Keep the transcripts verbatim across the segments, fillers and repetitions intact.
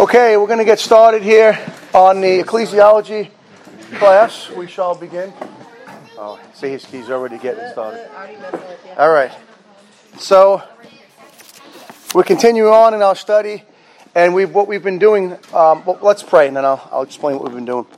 Okay, we're going to get started here on the ecclesiology class. We shall begin. Oh, see, he's, he's already getting started. All right. So, we're continuing on in our study, and we've what we've been doing. Um, well, let's pray, and then I'll, I'll explain what we've been doing.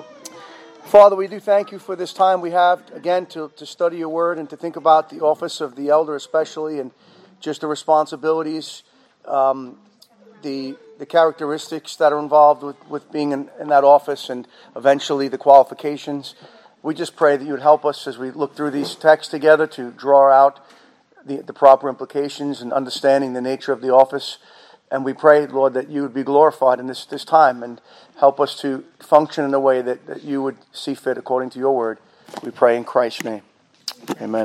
Father, we do thank you for this time we have, again, to, to study your word and to think about the office of the elder especially, and just the responsibilities, um, the the characteristics that are involved with, with being in, in that office, and eventually the qualifications. We just pray that you would help us as we look through these texts together to draw out the, the proper implications and understanding the nature of the office. And we pray, Lord, that you would be glorified in this, this time and help us to function in a way that, that you would see fit according to your word. We pray in Christ's name. Amen.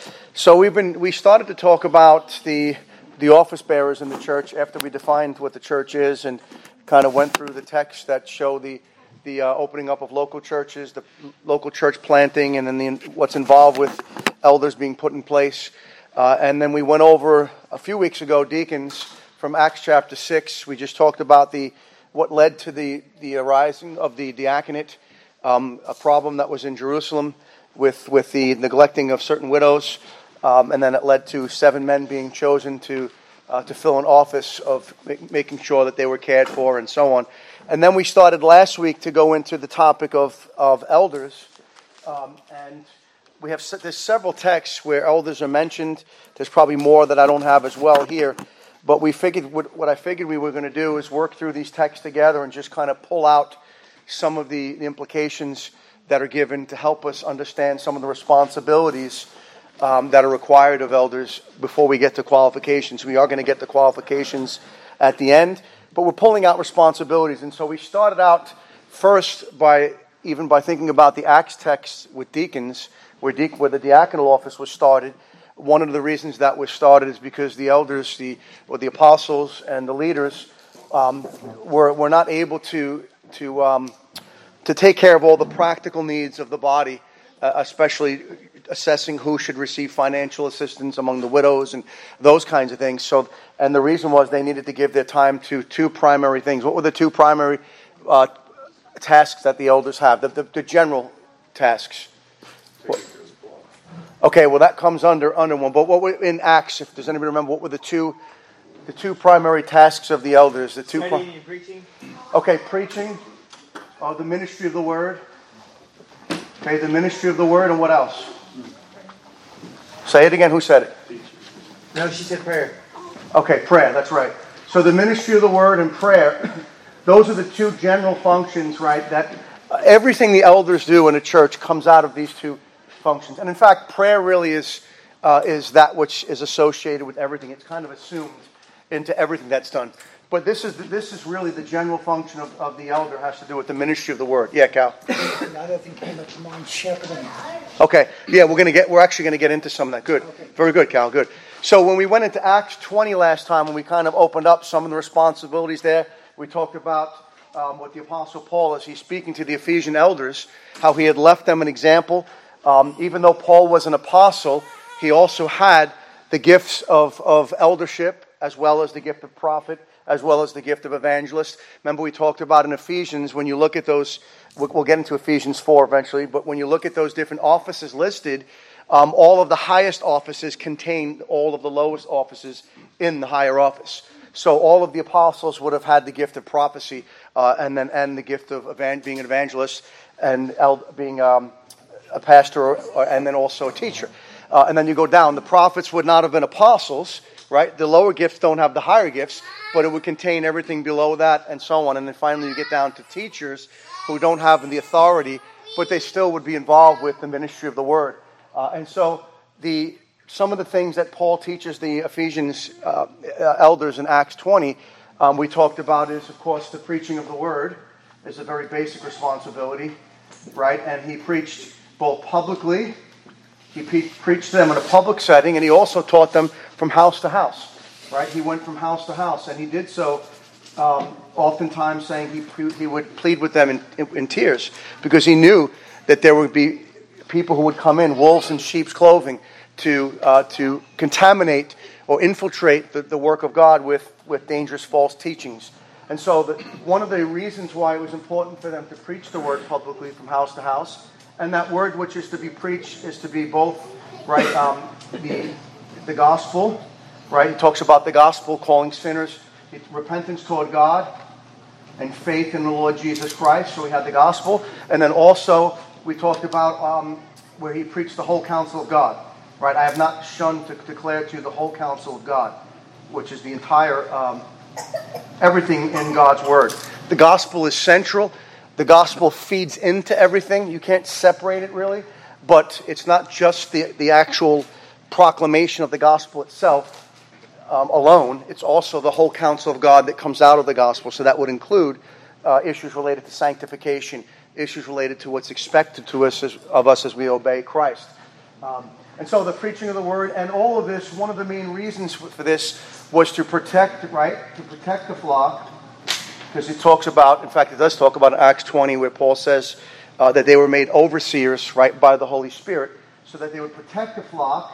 So we've been we started to talk about the the office bearers in the church after we defined what the church is and kind of went through the texts that show the the uh, opening up of local churches, the local church planting, and then the, what's involved with elders being put in place. Uh, and then we went over a few weeks ago deacons from Acts chapter six. We just talked about the what led to the the arising of the diaconate, um, a problem that was in Jerusalem with with the neglecting of certain widows. Um, and then it led to seven men being chosen to uh, to fill an office of make, making sure that they were cared for and so on. And then we started last week to go into the topic of, of elders. Um, and we have there's several texts where elders are mentioned. There's probably more that I don't have as well here. But we figured what, what I figured we were going to do is work through these texts together and just kind of pull out some of the, the implications that are given to help us understand some of the responsibilities Um, that are required of elders before we get to qualifications. We are going to get to qualifications at the end, but we're pulling out responsibilities. And so we started out first by even by thinking about the Acts text with deacons, where, de- where the diaconal office was started. One of the reasons that was started is because the elders, the or the apostles and the leaders um, were were not able to to um, to take care of all the practical needs of the body, uh, especially assessing who should receive financial assistance among the widows and those kinds of things. So, and the reason was they needed to give their time to two primary things. What were the two primary uh, tasks that the elders have? The, the, the general tasks. What? Okay, well that comes under under one. But what were in Acts? If does anybody remember, what were the two the two primary tasks of the elders? The two. Studying pri- and preaching. Okay, preaching. Uh, the ministry of the word. Okay, the ministry of the word, and what else? Say it again. Who said it? No, she said prayer. Okay, prayer. That's right. So the ministry of the word and prayer, those are the two general functions, right? That uh, everything the elders do in a church comes out of these two functions. And in fact, prayer really is uh, is that which is associated with everything. It's kind of assumed into everything that's done. But this is this is really the general function of, of the elder, has to do with the ministry of the word. Yeah, Cal. Another thing came up to mind, shepherding. Okay, yeah, we're gonna get we're actually gonna get into some of that. Good, okay. Very good, Cal. Good. So when we went into Acts twenty last time, when we kind of opened up some of the responsibilities there, we talked about um, what the Apostle Paul, as he's speaking to the Ephesian elders, how he had left them an example. Um, even though Paul was an apostle, he also had the gifts of of eldership as well as the gift of prophet, as well as the gift of evangelist. Remember we talked about in Ephesians, when you look at those, we'll get into Ephesians four eventually, but when you look at those different offices listed, um, all of the highest offices contain all of the lowest offices in the higher office. So all of the apostles would have had the gift of prophecy, uh, and then and the gift of evan- being an evangelist, and el- being um, a pastor, or, or, and then also a teacher. Uh, and then you go down, the prophets would not have been apostles, right? The lower gifts don't have the higher gifts, but it would contain everything below that and so on. And then finally you get down to teachers who don't have the authority, but they still would be involved with the ministry of the word. Uh, and so the some of the things that Paul teaches the Ephesians uh, elders in Acts twenty, um, we talked about is, of course, the preaching of the word is a very basic responsibility, right? And he preached both publicly, he pre- preached to them in a public setting, and he also taught them from house to house. Right, he went from house to house, and he did so um, oftentimes saying he he would plead with them in, in, in tears, because he knew that there would be people who would come in, wolves in sheep's clothing, to uh, to contaminate or infiltrate the, the work of God with, with dangerous false teachings. And so the, one of the reasons why it was important for them to preach the word publicly from house to house, and that word which is to be preached is to be both, right, um, the, the gospel, right? He talks about the gospel calling sinners, repentance toward God, and faith in the Lord Jesus Christ. So we had the gospel. And then also we talked about um, where he preached the whole counsel of God. Right? I have not shunned to declare to you the whole counsel of God, which is the entire, um, everything in God's word. The gospel is central. The gospel feeds into everything. You can't separate it really. But it's not just the, the actual proclamation of the gospel itself Um, alone. It's also the whole counsel of God that comes out of the gospel. So that would include uh, issues related to sanctification, issues related to what's expected to us as, of us as we obey Christ. Um, and so the preaching of the word and all of this, one of the main reasons for this was to protect, right, to protect the flock, because it talks about, in fact, it does talk about in Acts twenty where Paul says uh, that they were made overseers, right, by the Holy Spirit, so that they would protect the flock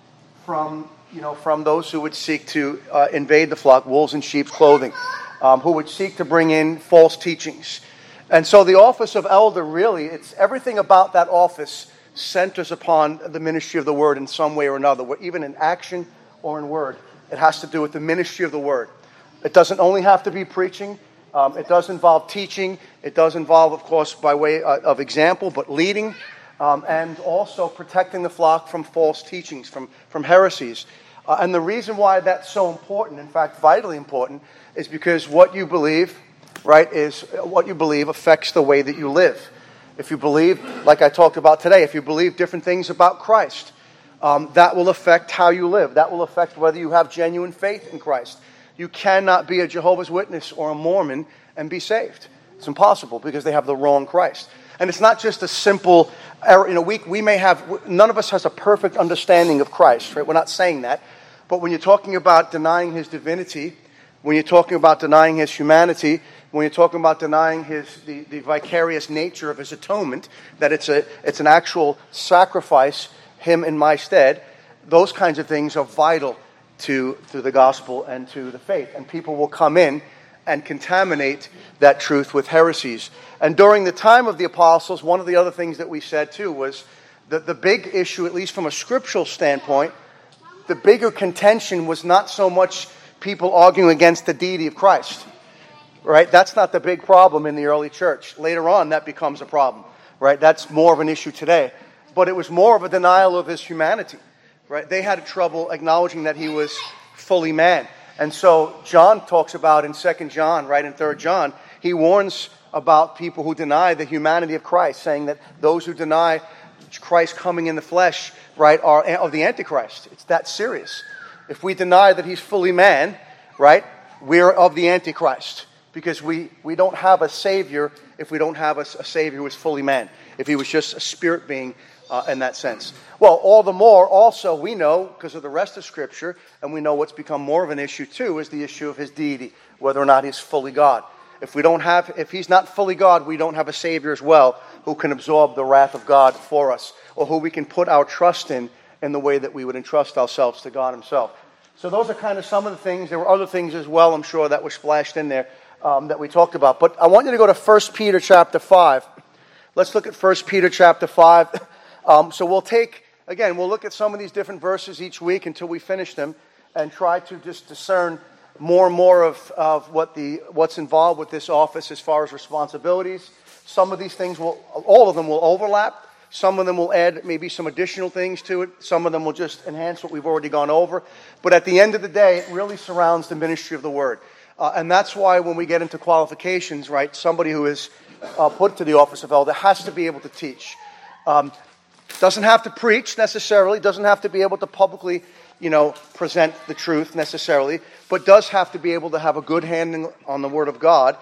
from you know, from those who would seek to uh, invade the flock, wolves in sheep's clothing, um, who would seek to bring in false teachings. And so the office of elder, really, it's everything about that office centers upon the ministry of the word in some way or another, even in action or in word. It has to do with the ministry of the word. It doesn't only have to be preaching. Um, it does involve teaching. It does involve, of course, by way uh, of example, but leading, um, and also protecting the flock from false teachings, from, from heresies. Uh, and the reason why that's so important, in fact, vitally important, is because what you believe, right, is what you believe affects the way that you live. If you believe, like I talked about today, if you believe different things about Christ, um, that will affect how you live. That will affect whether you have genuine faith in Christ. You cannot be a Jehovah's Witness or a Mormon and be saved. It's impossible because they have the wrong Christ. And it's not just a simple error. You know, we, we may have, none of us has a perfect understanding of Christ, right? We're not saying that. But when you're talking about denying his divinity, when you're talking about denying his humanity, when you're talking about denying his the, the vicarious nature of his atonement, that it's a it's an actual sacrifice, him in my stead, those kinds of things are vital to, to the gospel and to the faith. And people will come in and contaminate that truth with heresies. And during the time of the apostles, one of the other things that we said too was that the big issue, at least from a scriptural standpoint, the bigger contention was not so much people arguing against the deity of Christ, right? That's not the big problem in the early church. Later on, that becomes a problem, right? That's more of an issue today. But it was more of a denial of his humanity, right? They had trouble acknowledging that he was fully man. And so John talks about in Second John, right, in Third John, he warns about people who deny the humanity of Christ, saying that those who deny Christ coming in the flesh, right, are of the Antichrist. It's that serious. If we deny that he's fully man, right, we're of the Antichrist. Because we, we don't have a Savior if we don't have a, a Savior who is fully man. If he was just a spirit being uh, in that sense. Well, all the more, also, we know, because of the rest of Scripture, and we know what's become more of an issue too, is the issue of his deity, whether or not he's fully God. If we don't have, if he's not fully God, we don't have a Savior as well who can absorb the wrath of God for us, or who we can put our trust in in the way that we would entrust ourselves to God himself. So those are kind of some of the things. There were other things as well, I'm sure, that were splashed in there um, that we talked about. But I want you to go to First Peter chapter five. Let's look at First Peter chapter five. Um, so we'll take, again, we'll look at some of these different verses each week until we finish them and try to just discern more and more of, of what the what's involved with this office as far as responsibilities. Some of these things will, all of them will overlap. Some of them will add maybe some additional things to it. Some of them will just enhance what we've already gone over. But at the end of the day, it really surrounds the ministry of the Word. Uh, and that's why when we get into qualifications, right, somebody who is uh, put to the office of elder has to be able to teach. Um, doesn't have to preach necessarily, doesn't have to be able to publicly, you know, present the truth necessarily, but does have to be able to have a good handling on the Word of God.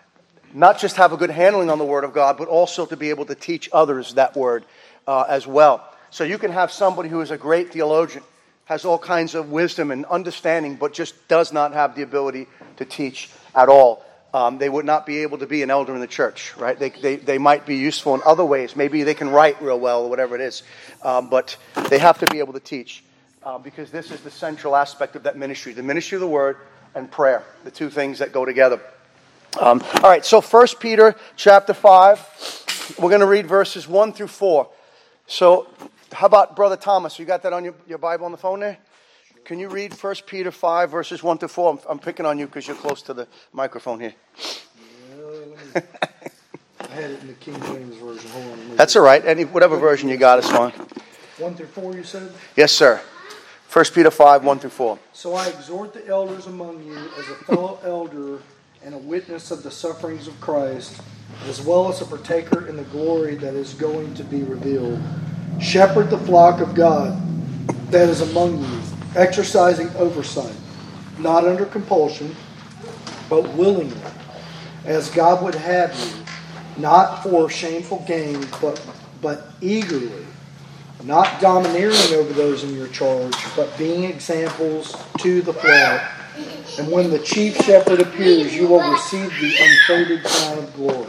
Not just have a good handling on the Word of God, but also to be able to teach others that Word uh, as well. So you can have somebody who is a great theologian, has all kinds of wisdom and understanding, but just does not have the ability to teach at all. Um, they would not be able to be an elder in the church, right? They, they they might be useful in other ways. Maybe they can write real well or whatever it is. Um, but they have to be able to teach uh, because this is the central aspect of that ministry, the ministry of the Word and prayer, the two things that go together. Um, all right, so First Peter chapter five, we're going to read verses one through four. So how about Brother Thomas? You got that on your, your Bible on the phone there? Can you read First Peter five, verses one through four? I'm, I'm picking on you because you're close to the microphone here. Yeah, I had it in the King James Version. Hold on. That's all right. Any Whatever version you got is fine. One through four, you said? Yes, sir. First Peter five, one through four. So I exhort the elders among you as a fellow elder and a witness of the sufferings of Christ, as well as a partaker in the glory that is going to be revealed. Shepherd the flock of God that is among you, exercising oversight, not under compulsion, but willingly, as God would have you, not for shameful gain, but, but eagerly, not domineering over those in your charge, but being examples to the flock. And when the chief shepherd appears, you will receive the unfading crown of glory.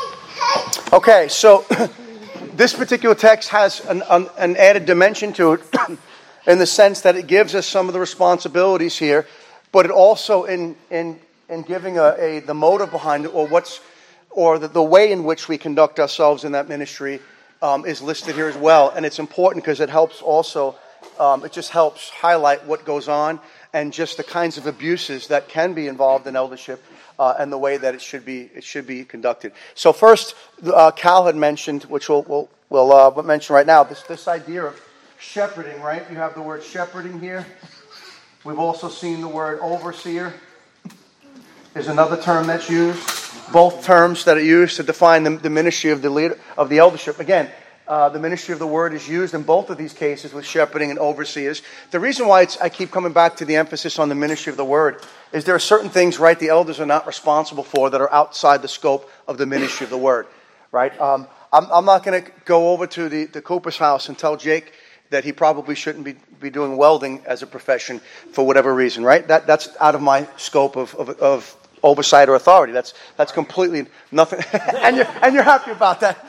Okay, so this particular text has an, an, an added dimension to it in the sense that it gives us some of the responsibilities here, but it also, in in, in giving a, a the motive behind it, or what's or the, the way in which we conduct ourselves in that ministry, um, is listed here as well. And it's important because it helps also, um, it just helps highlight what goes on and just the kinds of abuses that can be involved in eldership, uh, and the way that it should be it should be conducted. So first, uh, Cal had mentioned, which we'll we'll, we'll uh, mention right now, this this idea of shepherding. Right, you have the word shepherding here. We've also seen the word overseer. Is another term that's used. Both terms that are used to define the, the ministry of the leader, of the eldership. Again, Uh, the ministry of the word is used in both of these cases with shepherding and overseers. The reason why it's, I keep coming back to the emphasis on the ministry of the word is there are certain things, right, the elders are not responsible for that are outside the scope of the ministry of the word, right? Um, I'm, I'm not going to go over to the, the Cooper's house and tell Jake that he probably shouldn't be, be doing welding as a profession for whatever reason, right? That That's out of my scope of, of, of oversight or authority. That's that's completely nothing. and, you're, and you're happy about that.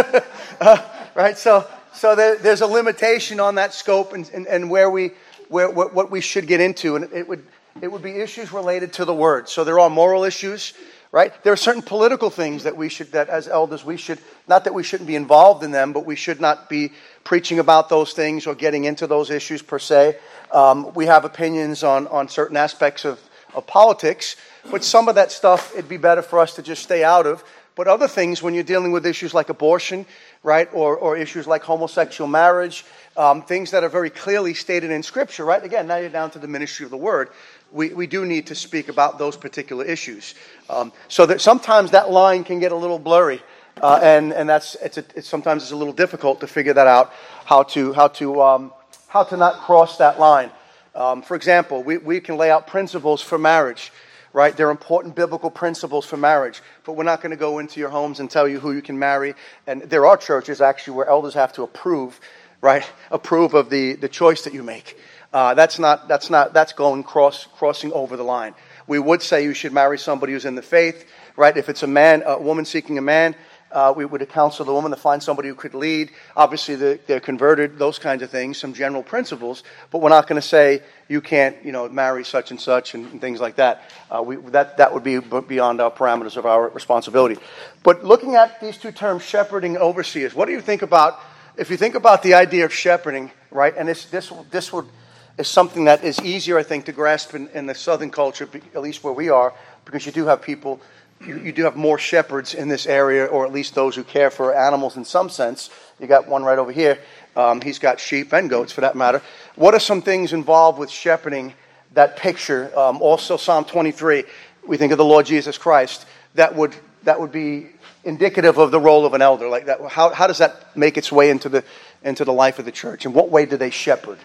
uh, Right, so so there, there's a limitation on that scope and, and, and where we where what, what we should get into, and it would it would be issues related to the word. So there are moral issues, right? There are certain political things that we should that as elders we should not that we shouldn't be involved in them, but we should not be preaching about those things or getting into those issues per se. Um, we have opinions on on certain aspects of of politics, but some of that stuff it'd be better for us to just stay out of. But other things, when you're dealing with issues like abortion, right, or, or issues like homosexual marriage, um, things that are very clearly stated in Scripture, right? Again, now you're down to the ministry of the Word. We we do need to speak about those particular issues. Um, so that sometimes that line can get a little blurry, uh, and and that's it's, a, it's sometimes it's a little difficult to figure that out, how to how to um, how to not cross that line. Um, for example, we we can lay out principles for marriage. Right, they're important biblical principles for marriage, but we're not going to go into your homes and tell you who you can marry. And there are churches actually where elders have to approve, right, approve of the, the choice that you make. Uh, that's not that's not that's going cross crossing over the line. We would say you should marry somebody who's in the faith, right? If it's a man, a woman seeking a man, uh, we would counsel the woman to find somebody who could lead. Obviously, they're, they're converted, those kinds of things, some general principles. But we're not going to say you can't, you know, marry such and such and, and things like that. Uh, we, that that would be beyond our parameters of our responsibility. But looking at these two terms, shepherding and overseers, what do you think about? If you think about the idea of shepherding, right? And this this this would is something that is easier, I think, to grasp in, in the Southern culture, at least where we are, because you do have people. You, you do have more shepherds in this area, or at least those who care for animals in some sense. You got one right over here. Um, he's got sheep and goats, for that matter. What are some things involved with shepherding that picture? Um, also, Psalm twenty-three, we think of the Lord Jesus Christ. That would that would be indicative of the role of an elder. Like that, how how does that make its way into the into the life of the church? In what way do they shepherd?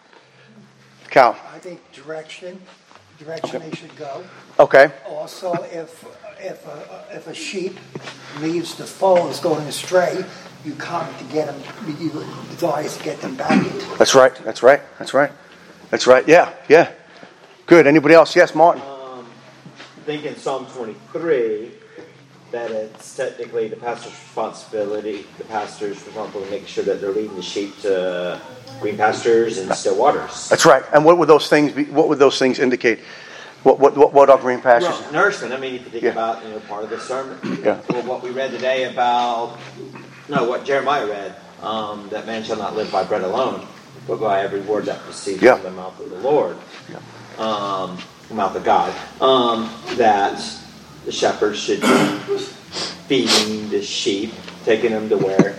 Cal? I think direction, direction they should go. Okay. Also, if if a, if a sheep leaves the fold, is going astray, you come to get them. You advise to get them back. That's right. That's right. That's right. That's right. Yeah. Yeah. Good. Anybody else? Yes, Martin. Um, I think in Psalm twenty-three that it's technically the pastor's responsibility. The pastor's responsible to make sure that they're leading the sheep to green pastures and still waters. That's right. And what would those things be? What would those things indicate? What what what, what are green pastures? Well, nourishment. I mean, if you think Yeah. about, you know, part of the sermon, Yeah. or what we read today about, no, what Jeremiah read, um, that man shall not live by bread alone, but by every word that proceeds Yeah. from the mouth of the Lord, Yeah. um, the mouth of God. Um, that the shepherds should be feeding the sheep, taking them to where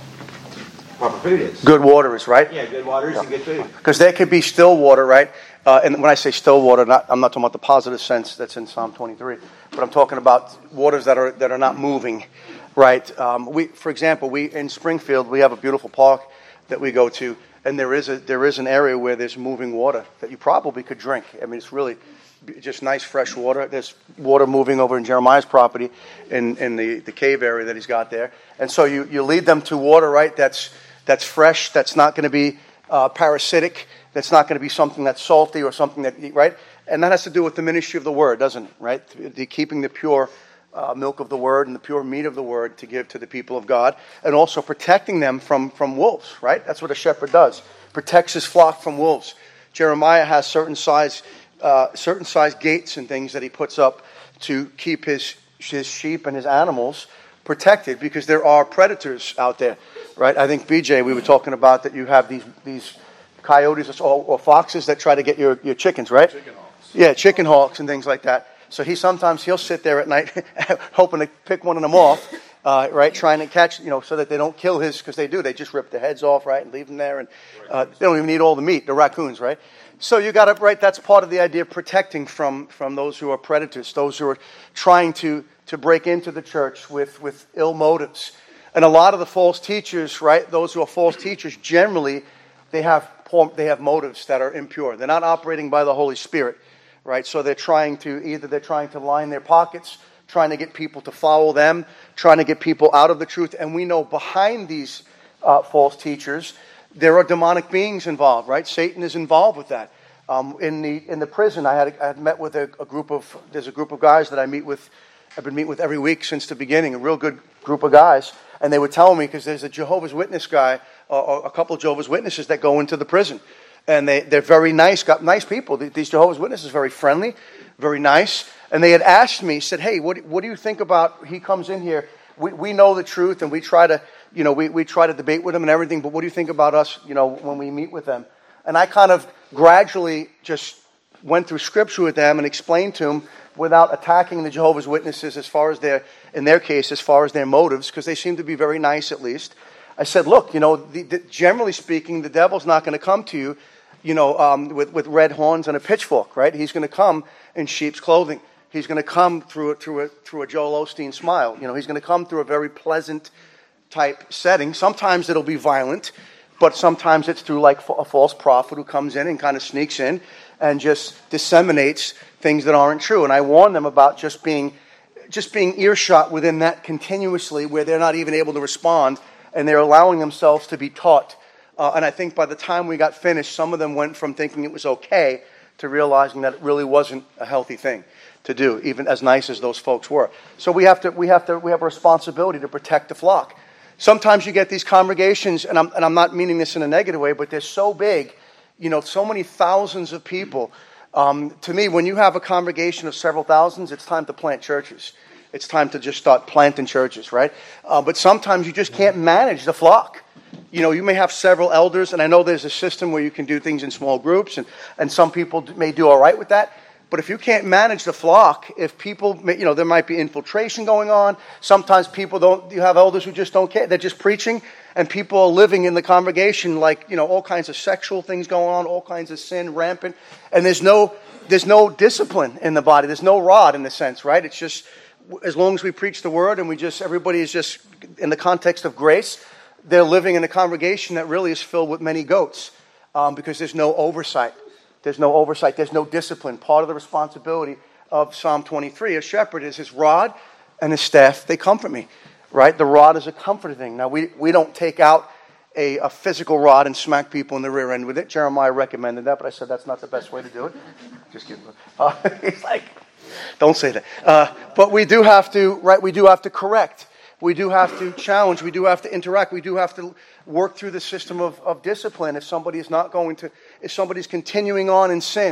proper food is. Good water is, right? Yeah, good waters and good food. Because there could be still water, right? Uh, and when I say still water, not, I'm not talking about the positive sense that's in Psalm twenty-three, but I'm talking about waters that are that are not moving, right? Um, we, for example, we in Springfield we have a beautiful park that we go to, and there is a there is an area where there's moving water that you probably could drink. I mean, it's really just nice fresh water. There's water moving over in Jeremiah's property, in in the, the cave area that he's got there, and so you, you lead them to water, right? That's that's fresh. That's not going to be uh, parasitic. That's not going to be something that's salty or something that, right? And that has to do with the ministry of the word, doesn't it? Right? The keeping the pure uh, milk of the word and the pure meat of the word to give to the people of God, and also protecting them from, from wolves, right? That's what a shepherd does. Protects his flock from wolves. Jeremiah has certain size, uh, certain size gates and things that he puts up to keep his his sheep and his animals protected, because there are predators out there, right? I think B J, we were talking about that you have these these. coyotes or, or foxes that try to get your, your chickens, right? Chicken hawks. Yeah, chicken hawks and things like that. So he sometimes he'll sit there at night hoping to pick one of them off, uh, right? Trying to catch, you know, so that they don't kill his, because they do. They just rip the heads off, right, and leave them there, and uh, they don't even eat all the meat. The raccoons, right? So you got to, right? That's part of the idea of protecting from from those who are predators, those who are trying to to break into the church with with ill motives. And a lot of the false teachers, right? Those who are false teachers, generally, they have they have motives that are impure. They're not operating by the Holy Spirit, right? So they're trying to, either they're trying to line their pockets, trying to get people to follow them, trying to get people out of the truth. And we know behind these uh, false teachers, there are demonic beings involved, right? Satan is involved with that. Um, in the in the prison, I had I had met with a, a group of, there's a group of guys that I meet with, I've been meeting with every week since the beginning, a real good group of guys. And they would tell me, because there's a Jehovah's Witness guy, or a couple of Jehovah's Witnesses that go into the prison. And they, they're very nice, got nice people. These Jehovah's Witnesses are very friendly, very nice. And they had asked me, said, hey, what, what do you think about, he comes in here, we, we know the truth, and we try to, you know, we, we try to debate with him and everything, but what do you think about us, you know, when we meet with them? And I kind of gradually just went through Scripture with them and explained to them, without attacking the Jehovah's Witnesses as far as their, in their case, as far as their motives, because they seem to be very nice at least. I said, look, you know, the, the, generally speaking, the devil's not going to come to you, you know, um, with, with red horns and a pitchfork, right? He's going to come in sheep's clothing. He's going to come through a, through a, through a Joel Osteen smile. You know, he's going to come through a very pleasant type setting. Sometimes it'll be violent, but sometimes it's through like a false prophet who comes in and kind of sneaks in and just disseminates things that aren't true. And I warn them about just being just being earshot within that continuously, where they're not even able to respond, and they're allowing themselves to be taught. Uh, and I think by the time we got finished, some of them went from thinking it was okay to realizing that it really wasn't a healthy thing to do, even as nice as those folks were. So we have to we have to we have a responsibility to protect the flock. Sometimes you get these congregations, and I'm and I'm not meaning this in a negative way, but they're so big, you know, so many thousands of people. Um, to me, when you have a congregation of several thousands, it's time to plant churches. It's time to just start planting churches, right? Uh, but sometimes you just can't manage the flock. You know, you may have several elders, and I know there's a system where you can do things in small groups, and, and some people may do all right with that. But if you can't manage the flock, if people, you know, there might be infiltration going on. Sometimes people don't, you have elders who just don't care. They're just preaching, and people are living in the congregation like, you know, all kinds of sexual things going on, all kinds of sin rampant. And there's no, there's no discipline in the body. There's no rod in the sense, right? It's just, as long as we preach the word and we just, everybody is just, in the context of grace, they're living in a congregation that really is filled with many goats, um, because there's no oversight. There's no oversight. There's no discipline. Part of the responsibility of Psalm twenty-three, a shepherd, is his rod and his staff. They comfort me, right? The rod is a comforting thing. Now, we, we don't take out a, a physical rod and smack people in the rear end with it. Jeremiah recommended that, but I said that's not the best way to do it. Just kidding. Uh, he's like, don't say that. Uh, but we do have to, right? We do have to correct. We do have to challenge. We do have to interact. We do have to work through the system of, of discipline. If somebody is not going to, if somebody's continuing on in sin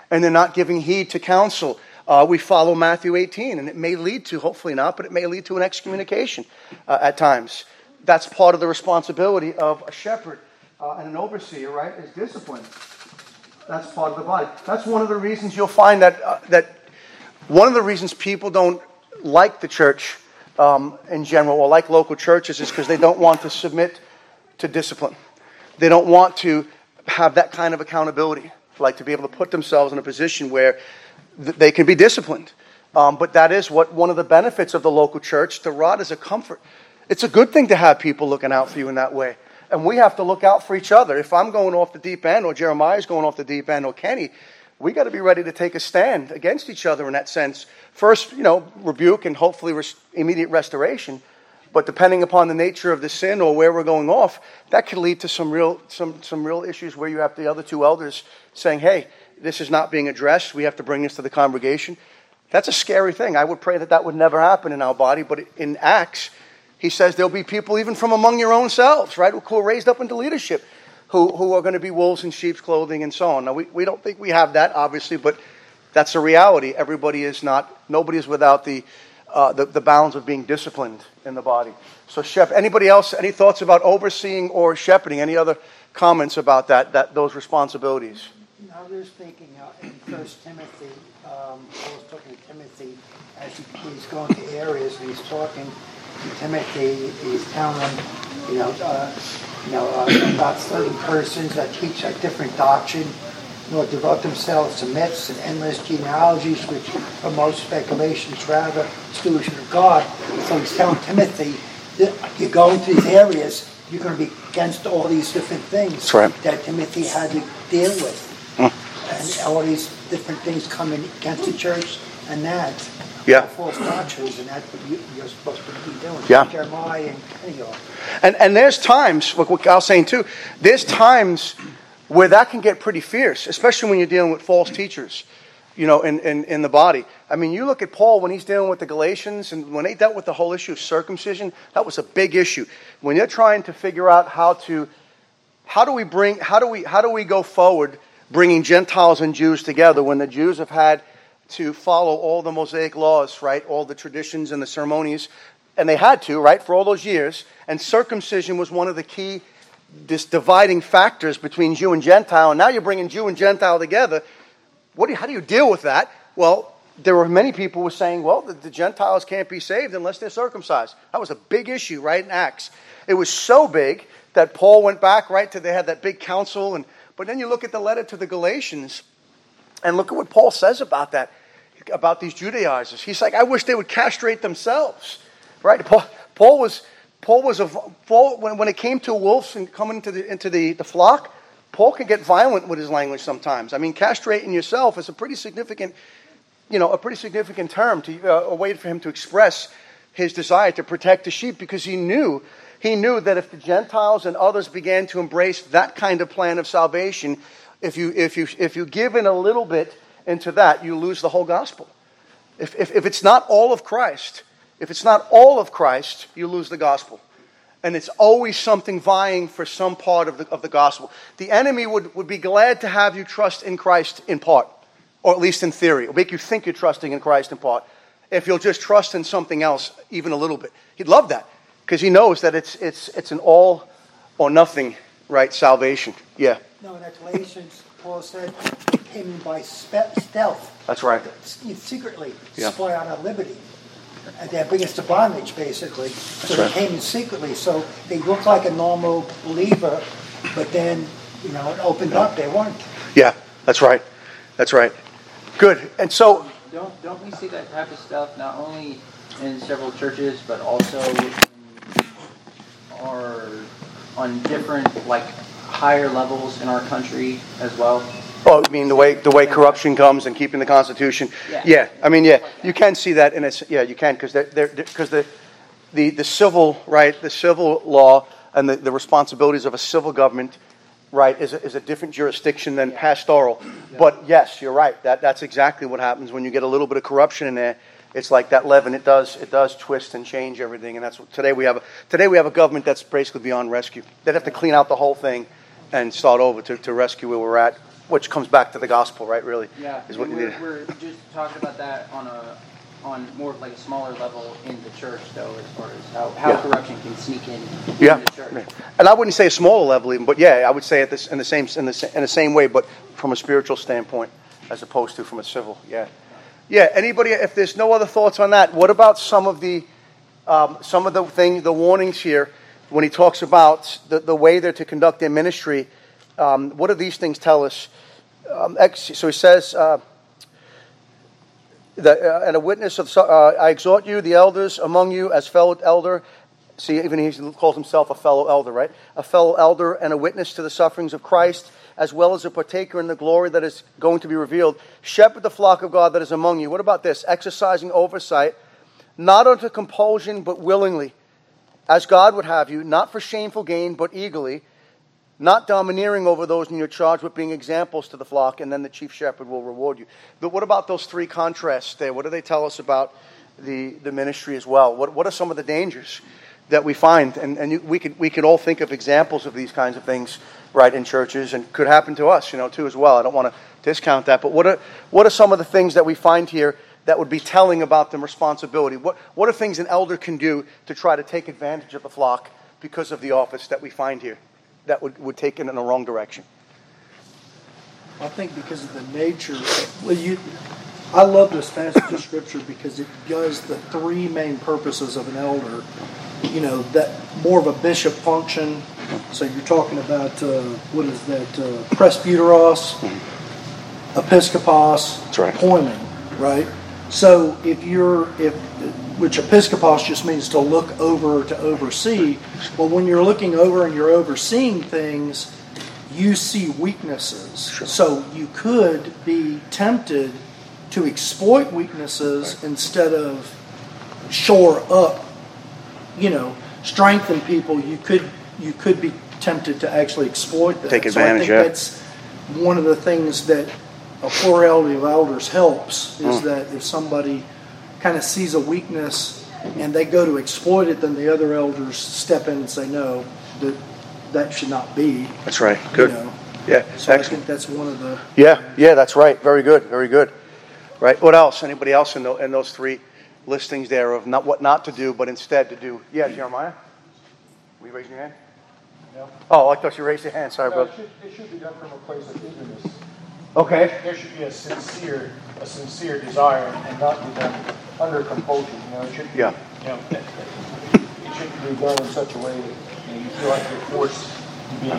and they're not giving heed to counsel, uh, we follow Matthew eighteen, and it may lead to, hopefully not, but it may lead to an excommunication uh, at times. That's part of the responsibility of a shepherd uh, and an overseer, right, is discipline. That's part of the body. That's one of the reasons you'll find that uh, that one of the reasons people don't like the church um, in general, or like local churches, is because they don't want to submit to discipline. They don't want to have that kind of accountability, like to be able to put themselves in a position where th- they can be disciplined. Um, but that is what one of the benefits of the local church. The rod is a comfort. It's a good thing to have people looking out for you in that way. And we have to look out for each other. If I'm going off the deep end, or Jeremiah's going off the deep end, or Kenny, we got to be ready to take a stand against each other in that sense. First, you know, rebuke and hopefully res- immediate restoration. But depending upon the nature of the sin or where we're going off, that could lead to some real some some real issues where you have the other two elders saying, hey, this is not being addressed. We have to bring this to the congregation. That's a scary thing. I would pray that that would never happen in our body. But in Acts, he says there'll be people even from among your own selves, right, who are raised up into leadership, who, who are going to be wolves in sheep's clothing and so on. Now, we, we don't think we have that, obviously, but that's a reality. Everybody is not, nobody is without the, uh, the, the bounds of being disciplined in the body. So, Shep, anybody else, any thoughts about overseeing or shepherding? Any other comments about that, that those responsibilities? I was thinking uh, in First Timothy, um, I was talking to Timothy as he, he's going to areas and he's talking to Timothy. He's telling him, you know, uh, you know, uh, about certain persons that teach a different doctrine, nor devote themselves to myths and endless genealogies, which promote speculations rather stewardship of God. So he's telling Timothy, that you go into these areas, you're going to be against all these different things right. that Timothy had to deal with. And all these different things coming against the church, and that, yeah, false doctrines, and that's what you, you're supposed to be doing. Yeah. Jeremiah and Kenny are. And and there's times, like what Kyle's saying too, there's times where that can get pretty fierce, especially when you're dealing with false teachers, you know, in, in, in the body. I mean, you look at Paul when he's dealing with the Galatians, and when they dealt with the whole issue of circumcision, that was a big issue. When you're trying to figure out how to, how do we bring, how do we, how do we go forward, bringing Gentiles and Jews together when the Jews have had to follow all the Mosaic laws, right? All the traditions and the ceremonies. And they had to, right, for all those years. And circumcision was one of the key dis- dividing factors between Jew and Gentile. And now you're bringing Jew and Gentile together. What do you, how do you deal with that? Well, there were many people who were saying, well, the, the Gentiles can't be saved unless they're circumcised. That was a big issue, right, in Acts. It was so big that Paul went back, right, to they had that big council. And But then you look at the letter to the Galatians, and look at what Paul says about that, about these Judaizers. He's like, I wish they would castrate themselves, right? Paul, Paul was, Paul was a Paul, when, when it came to wolves and coming into the into the, the flock, Paul can get violent with his language sometimes. I mean, castrating yourself is a pretty significant, you know, a pretty significant term to uh, a way for him to express his desire to protect the sheep, because he knew. He knew that if the Gentiles and others began to embrace that kind of plan of salvation, if you if you if you give in a little bit into that, you lose the whole gospel. If if, if it's not all of Christ, if it's not all of Christ, you lose the gospel. And it's always something vying for some part of the of the gospel. The enemy would, would be glad to have you trust in Christ in part, or at least in theory. It'll make you think you're trusting in Christ in part. If you'll just trust in something else even a little bit. He'd love that. Because he knows that it's it's it's an all or nothing, right, salvation. Yeah. No, in Galatians, Paul said, came in by spe- stealth. That's right. Secretly, Yeah. spy on our liberty. And they bring us to bondage, basically. So That's they right. came in secretly. So they looked like a normal believer, but then, you know, it opened up. They weren't. Yeah, that's right. That's right. Good. And so... Don't, don't we see that type of stuff not only in several churches, but also in or on different, like, higher levels in our country as well? Oh, I mean the way the way corruption comes and keeping the Constitution. Yeah. Yeah. I mean, yeah, you can see that in a yeah, you can because they're because the the the civil right, the civil law and the, the responsibilities of a civil government, right, is a, is a different jurisdiction than pastoral. Yeah. But yes, you're right. That that's exactly what happens when you get a little bit of corruption in there. It's like that leaven. It does it does twist and change everything, and that's what today we have. A, today we have a government that's basically beyond rescue. They'd have to clean out the whole thing and start over to, to rescue where we're at. which comes back to the gospel, right? Really, Yeah, is what you we're, need. we're just talking about that on a on more of like a smaller level in the church, though, as far as how, how Yeah. corruption can sneak in, in Yeah. the church. And I wouldn't say a smaller level even, but yeah, I would say it this in the same in the sa- in the same way, but from a spiritual standpoint, as opposed to from a civil. Yeah, yeah. Anybody? If there's no other thoughts on that, what about some of the um, some of the thing, the warnings here when he talks about the, the way they're to conduct their ministry? Um, what do these things tell us? Um, ex- so he says. Uh, The, uh, and a witness of, uh, I exhort you, the elders among you, as fellow elder. See, even he calls himself a fellow elder, right? A fellow elder and a witness to the sufferings of Christ, as well as a partaker in the glory that is going to be revealed. Shepherd the flock of God that is among you. What about this? Exercising oversight, not unto compulsion, but willingly, as God would have you, not for shameful gain, but eagerly, not domineering over those in your charge, but being examples to the flock, and then the chief shepherd will reward you. But what about those three contrasts there? What do they tell us about the, the ministry as well? What what are some of the dangers that we find? And and you, we could we could all think of examples of these kinds of things, right, in churches, and could happen to us, you know, too as well. I don't want to discount that. But what are what are some of the things that we find here that would be telling about the responsibility? What what are things an elder can do to try to take advantage of the flock because of the office that we find here? That would, would take it in the wrong direction. I think because of the nature, well, you, I love this passage of Scripture because it does the three main purposes of an elder. You know, that more of a bishop function. So you're talking about, uh, what is that, uh, presbyteros, mm-hmm. episkopos, That's right. poimen, right? So if you're, if which episkopos just means to look over, to oversee. Well, when you're looking over and you're overseeing things, you see weaknesses. Sure. So you could be tempted to exploit weaknesses right. instead of shore up, you know, strengthen people. You could you could be tempted to actually exploit that. Take advantage, so I think yeah. that's one of the things that a plurality of elders helps, is mm. that if somebody kind of sees a weakness and they go to exploit it, then the other elders step in and say, no, that that should not be. That's right. Good. You know? Yeah. So excellent. I think that's one of the... Yeah, yeah, that's right. Very good, very good. Right. What else? Anybody else in, the, in those three listings there of not what not to do, but instead to do? Yeah, Jeremiah? Were you raising your hand? No. Oh, I thought you raised your hand. Sorry, no, brother. it should, it should be done from a place of eagerness. Okay. There should be a sincere, a sincere desire, and not be done under compulsion. You know, it should be. Yeah. You know, it, it should be done in such a way that you know you feel like you're forced to be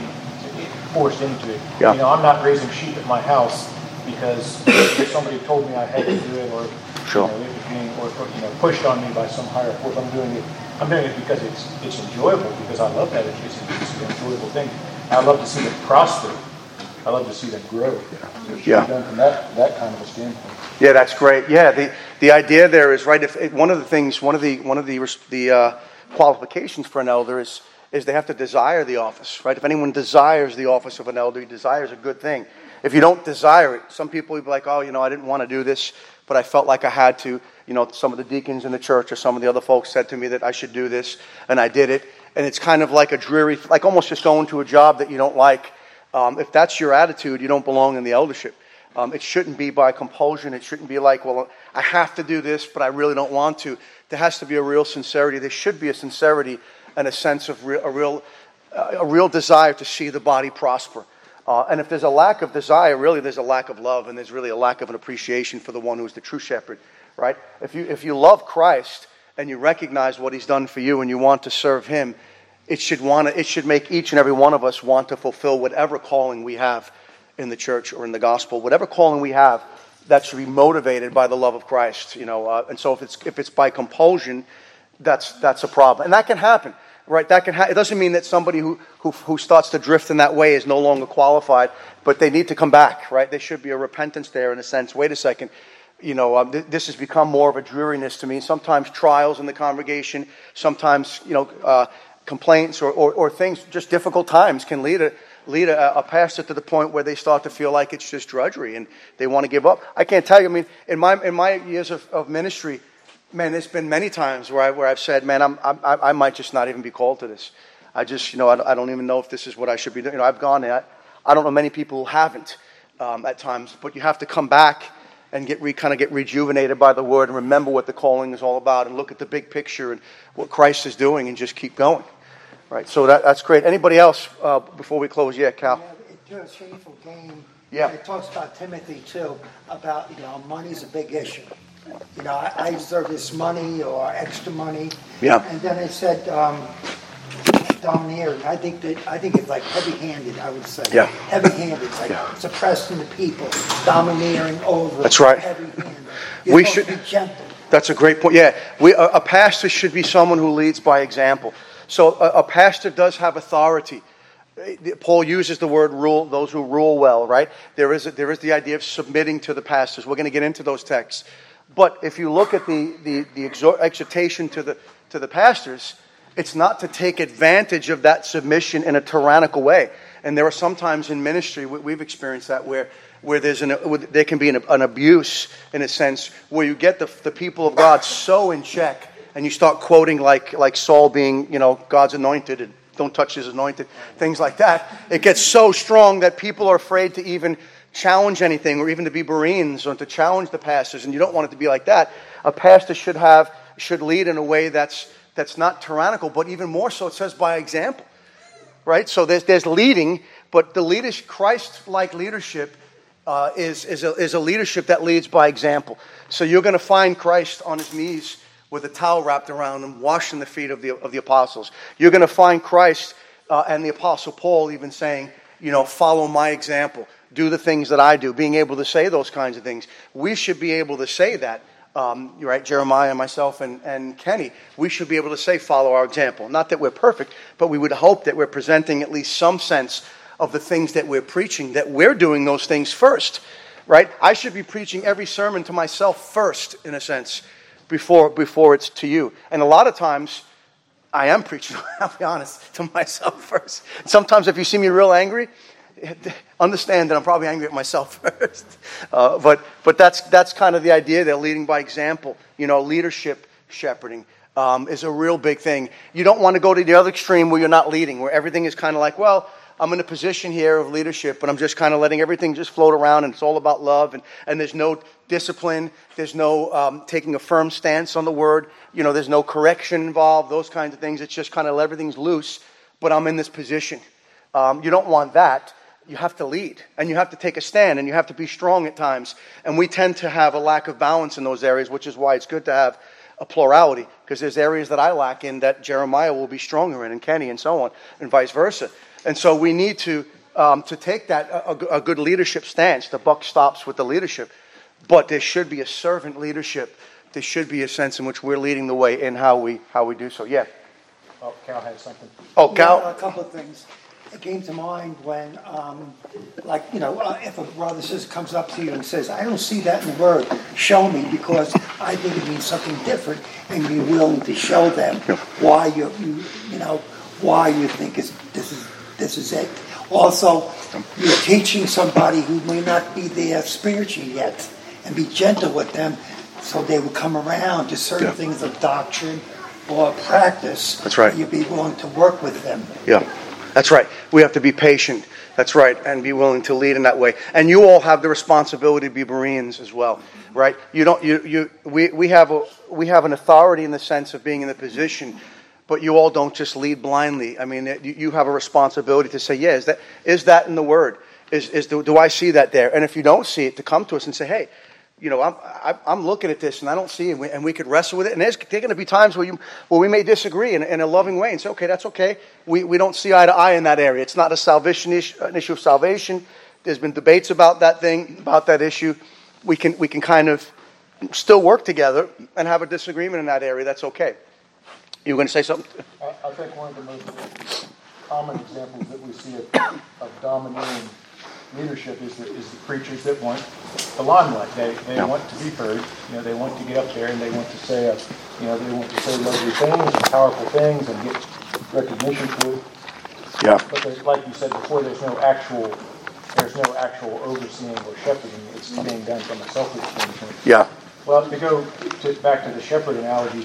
forced into it. Yeah. You know, I'm not raising sheep at my house because somebody told me I had to do it, or sure. you know, it was being, or, or you know, pushed on me by some higher force. I'm doing it. I'm doing it because it's it's enjoyable, because I love that. It's, it's an enjoyable thing. I love to see them prosper. I love to see them grow. So it should yeah. be done from that, that kind of a standpoint. Yeah, that's great. Yeah, the the idea there is right. If it, one of the things, one of the one of the the uh, qualifications for an elder is is they have to desire the office, right? If anyone desires the office of an elder, he desires a good thing. If you don't desire it, some people will be like, oh, you know, I didn't want to do this, but I felt like I had to. You know, some of the deacons in the church or some of the other folks said to me that I should do this, and I did it. And it's kind of like a dreary, like almost just going to a job that you don't like. Um, if that's your attitude, you don't belong in the eldership. Um, it shouldn't be by compulsion. It shouldn't be like, well, I have to do this, but I really don't want to. There has to be a real sincerity. There should be a sincerity and a sense of real, a real, uh, a real desire to see the body prosper. Uh, and if there's a lack of desire, really, there's a lack of love, and there's really a lack of an appreciation for the one who is the true shepherd, right? If you if you love Christ and you recognize what He's done for you and you want to serve Him, it should want to, it should make each and every one of us want to fulfill whatever calling we have in the church or in the gospel, whatever calling we have, that should be motivated by the love of Christ, you know. Uh, and so if it's if it's by compulsion, that's that's a problem, and that can happen, right? That can ha- it doesn't mean that somebody who, who who starts to drift in that way is no longer qualified, but they need to come back, right? There should be a repentance there in a sense. Wait a second, you know, um, th- this has become more of a dreariness to me. Sometimes trials in the congregation, sometimes you know uh, complaints or, or or things, just difficult times can lead a. lead a, a pastor to the point where they start to feel like it's just drudgery and they want to give up. I can't tell you. I mean, in my in my years of, of ministry, man, there's been many times where I where I've said, man, I'm, I I might just not even be called to this. I just, you know, I, I don't even know if this is what I should be doing. You know, I've gone there. I, I don't know many people who haven't. um, at times, but you have to come back and get re, kind of get rejuvenated by the Word and remember what the calling is all about and look at the big picture and what Christ is doing and just keep going. Right, so that, that's great. Anybody else uh, before we close? Yeah, Cal. Yeah, it, it's a shameful game. Yeah. It talks about Timothy too, about, you know, money's a big issue. You know, I, I deserve this money or extra money. Yeah. And then it said um, domineering. I think that I think it's like heavy-handed. I would say. Yeah. Heavy-handed. It's like Yeah. suppressing the people, domineering over. That's right. Heavy-handed. You're We supposed should- to be gentle. That's a great point. Yeah, we, a, a pastor should be someone who leads by example. So a, a pastor does have authority. Paul uses the word rule, those who rule well, right? There is a, there is the idea of submitting to the pastors. We're going to get into those texts. But if you look at the, the, the exhort, exhortation to the, to the pastors, it's not to take advantage of that submission in a tyrannical way. And there are sometimes in ministry, we, we've experienced that, where where there's an, where there can be an, an abuse, in a sense, where you get the, the people of God so in check, and you start quoting like, like Saul being, you know, God's anointed, and don't touch his anointed, things like that. It gets so strong that people are afraid to even challenge anything, or even to be Bereans, or to challenge the pastors, and you don't want it to be like that. A pastor should have, should lead in a way that's that's not tyrannical, but even more so, it says by example, right? So there's there's leading, but the leadership, Christ-like leadership, uh, is is a, is a leadership that leads by example. So you're going to find Christ on his knees with a towel wrapped around him, washing the feet of the of the apostles. You're going to find Christ uh, and the apostle Paul even saying, you know, follow my example. Do the things that I do, being able to say those kinds of things. We should be able to say that, um, right? Jeremiah, myself, and, and Kenny, we should be able to say, follow our example. Not that we're perfect, but we would hope that we're presenting at least some sense of the things that we're preaching, that we're doing those things first, right? I should be preaching every sermon to myself first, in a sense, before before it's to you. And a lot of times, I am preaching, I'll be honest, to myself first. Sometimes if you see me real angry, understand that I'm probably angry at myself first. Uh, but but that's that's kind of the idea. They're leading by example. You know, leadership shepherding um, is a real big thing. You don't want to go to the other extreme where you're not leading, where everything is kind of like, well, I'm in a position here of leadership, but I'm just kind of letting everything just float around, and it's all about love, and, and there's no discipline, there's no um, taking a firm stance on the word, you know, there's no correction involved, those kinds of things. It's just kind of everything's loose, but I'm in this position. Um, you don't want that. You have to lead, and you have to take a stand, and you have to be strong at times. And we tend to have a lack of balance in those areas, which is why it's good to have a plurality, because there's areas that I lack in that Jeremiah will be stronger in, and Kenny, and so on, and vice versa. And so we need to um, to take that a, a good leadership stance. The buck stops with the leadership, but there should be a servant leadership. There should be a sense in which we're leading the way in how we how we do so. Yeah. Oh, Cal had something. Oh, Cal. Yeah, a couple of things. It came to mind when, um, like, you know, uh, if a brother sister comes up to you and says, I don't see that in the Word, show me, because I think it means something different, and be willing to show them why you, you, you know, why you think it's, this is this is it. Also, you're teaching somebody who may not be there spiritually yet, and be gentle with them, so they will come around to certain Yeah. things of doctrine or practice. That's right. You'd be willing to work with them. Yeah, that's right. We have to be patient. That's right, and be willing to lead in that way. And you all have the responsibility to be Bereans as well, right? You don't. You you. We we have a we have an authority in the sense of being in the position, but you all don't just lead blindly. I mean, you, you have a responsibility to say, yeah, is that is that in the Word? Is is do, do I see that there? And if you don't see it, to come to us and say, hey, you know, I'm I'm looking at this and I don't see it, and we, and we could wrestle with it. And there's, there's going to be times where you where we may disagree in, in a loving way and say, okay, that's okay. We we don't see eye to eye in that area. It's not a salvation issue, an issue of salvation. There's been debates about that thing, about that issue. We can we can kind of still work together and have a disagreement in that area. That's okay. You were going to say something? I, I think one of the most common examples that we see of, of domineering leadership is the, is the preachers that want the limelight. They they yeah. want to be heard. You know, they want to get up there and they want to say, a, you know, they want to say lovely things and powerful things and get recognition for it. Yeah. But there's, like you said before, there's no actual there's no actual overseeing or shepherding. It's being done from a selfish standpoint. Yeah. Well, to go to, back to the shepherd analogy,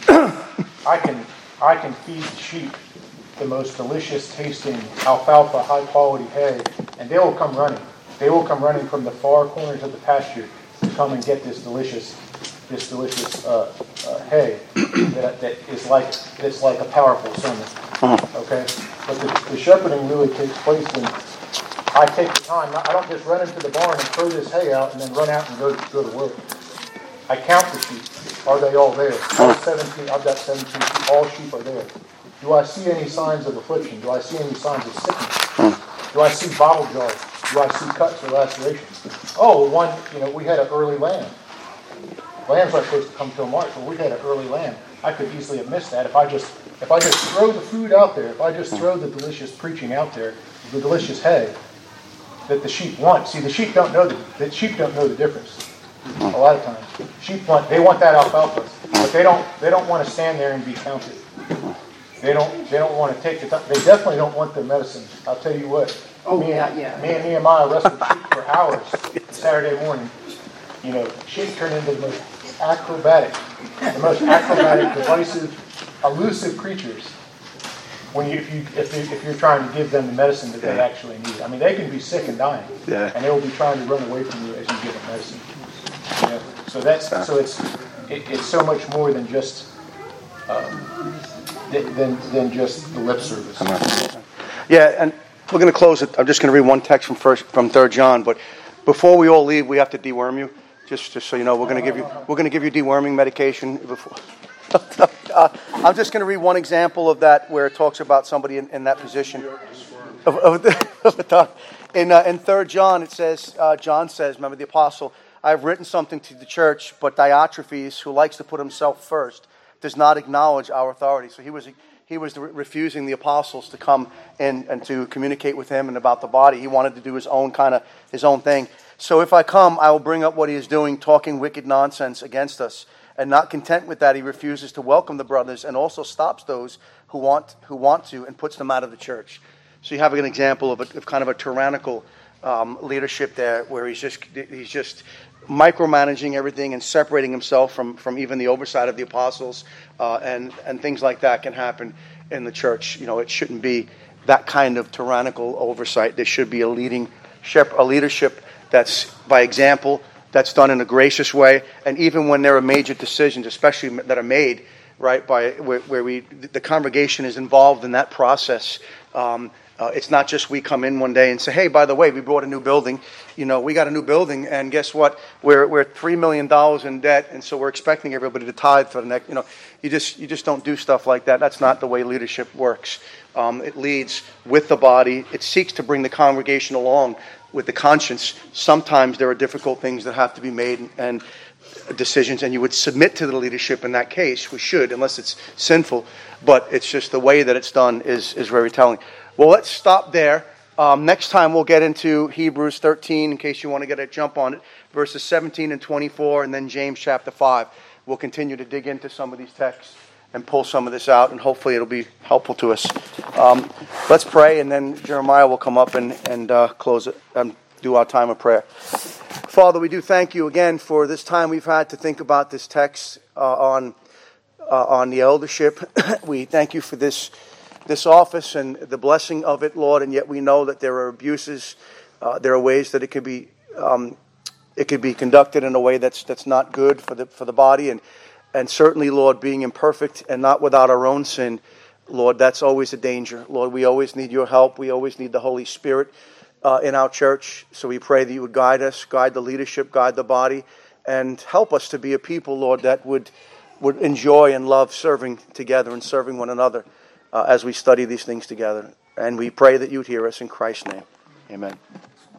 I can I can feed the sheep the most delicious tasting alfalfa, high quality hay, and they will come running. They will come running from the far corners of the pasture to come and get this delicious, this delicious uh, uh, hay that, that is like that's like a powerful sermon. Okay, but the, the shepherding really takes place when I take the time. I don't just run into the barn and throw this hay out and then run out and go go to work. I count the sheep. Are they all there? All seventeen. I've got seventeen sheep. All sheep are there. Do I see any signs of affliction? Do I see any signs of sickness? Do I see bottle jars? Do I see cuts or lacerations? Oh, one, you know, we had an early lamb. Lambs are supposed to come till March, but we had an early lamb. I could easily have missed that if I just if I just throw the food out there, if I just throw the delicious preaching out there, the delicious hay that the sheep want. See, the sheep don't know the, the sheep don't know the difference. A lot of times, sheep want they want that alfalfa, but they don't they don't want to stand there and be counted. They don't they don't want to take the time. They definitely don't want their medicine. I'll tell you what. Oh, me, yeah, and, yeah. me and Nehemiah wrestled sheep for hours Saturday morning. You know, sheep turn into the most acrobatic, the most acrobatic, divisive, elusive creatures. When you, if you if you, if you're trying to give them the medicine that they actually need, I mean, they can be sick and dying, Yeah. and they will be trying to run away from you as you give them medicine. You know? So that's so it's it, it's so much more than just um, than than just the lip service. Yeah, and we're going to close it. I'm just going to read one text from first from Third John, but before we all leave, we have to deworm you. Just, just so you know, we're going to give you we're going to give you deworming medication before. uh, I'm just going to read one example of that where it talks about somebody in, in that position. Of, of the, of the in uh, in Third John, it says uh, John says, remember the apostle, I have written something to the church, but Diotrephes, who likes to put himself first, does not acknowledge our authority. So he was. He was refusing the apostles to come in and to communicate with him and about the body. He wanted to do his own kind of his own thing. So if I come, I will bring up what he is doing, talking wicked nonsense against us. And not content with that, he refuses to welcome the brothers and also stops those who want who want to and puts them out of the church. So you have an example of, a, of kind of a tyrannical um, leadership there, where he's just he's just micromanaging everything and separating himself from, from even the oversight of the apostles, uh, and and things like that can happen in the church. You know, it shouldn't be that kind of tyrannical oversight. There should be a leading a leadership that's by example, that's done in a gracious way, and even when there are major decisions, especially that are made right by where, where we the congregation is involved in that process. Um, Uh, it's not just we come in one day and say, hey, by the way, we bought a new building. You know, we got a new building, and guess what? We're we're three million dollars in debt, and so we're expecting everybody to tithe for the next. You know, you just you just don't do stuff like that. That's not the way leadership works. Um, it leads with the body. It seeks to bring the congregation along with the conscience. Sometimes there are difficult things that have to be made and decisions, and you would submit to the leadership in that case. We should, unless it's sinful. But it's just the way that it's done is is very telling. Well, let's stop there. Um, next time we'll get into Hebrews thirteen, in case you want to get a jump on it, verses seventeen and twenty-four, and then James chapter five. We'll continue to dig into some of these texts and pull some of this out, and hopefully it'll be helpful to us. Um, let's pray, and then Jeremiah will come up and, and uh, close it and do our time of prayer. Father, we do thank you again for this time we've had to think about this text uh, on uh, on the eldership. We thank you for this this office and the blessing of it, Lord, and yet we know that there are abuses. Uh, there are ways that it could be um, it could be conducted in a way that's that's not good for the for the body, and and certainly, Lord, being imperfect and not without our own sin, Lord, that's always a danger. Lord, we always need your help. We always need the Holy Spirit uh, in our church. So we pray that you would guide us, guide the leadership, guide the body, and help us to be a people, Lord, that would would enjoy and love serving together and serving one another. Uh, as we study these things together. And we pray that you'd hear us in Christ's name. Amen.